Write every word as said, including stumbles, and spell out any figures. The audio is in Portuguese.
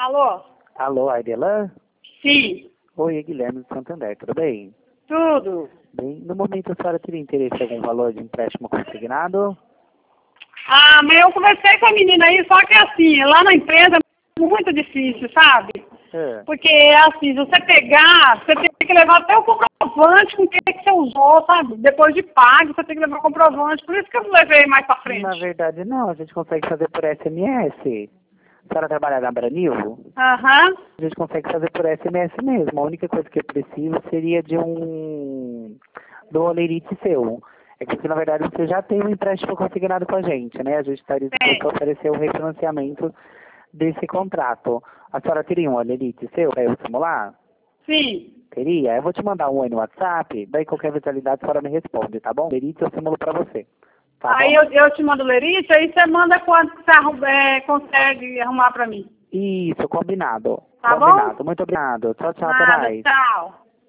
Alô? Alô, Aidelan? Sim. Oi, é Guilherme do Santander, tudo bem? Tudo. Bem, no momento a senhora teria interesse em algum valor de empréstimo consignado? Ah, mas eu conversei com a menina aí, só que assim, lá na empresa é muito difícil, sabe? É. Porque assim, se você pegar, você tem que levar até o comprovante com o que que você usou, sabe? Depois de pago, você tem que levar o comprovante. Por isso que eu não levei mais pra frente. Na verdade, não, a gente consegue fazer por S M S. A senhora trabalha na Branil? Aham. A gente consegue fazer por S M S mesmo. A única coisa que eu preciso seria de um do olerite seu. É que, na verdade, você já tem um empréstimo consignado com a gente, né? A gente estaria disposto a oferecer o refinanciamento desse contrato. A senhora teria um olerite seu para eu simular? Sim. Teria? Eu vou te mandar um oi no WhatsApp, daí qualquer eventualidade a senhora me responde, tá bom? Olerite eu simulo para você. Tá Aí bom? eu, eu te mando o lerite, aí você manda quanto que você arru- é, consegue arrumar pra mim. Isso, combinado. Tá bom? Combinado. Muito obrigado. Tchau, tchau, até Nada, mais. tchau.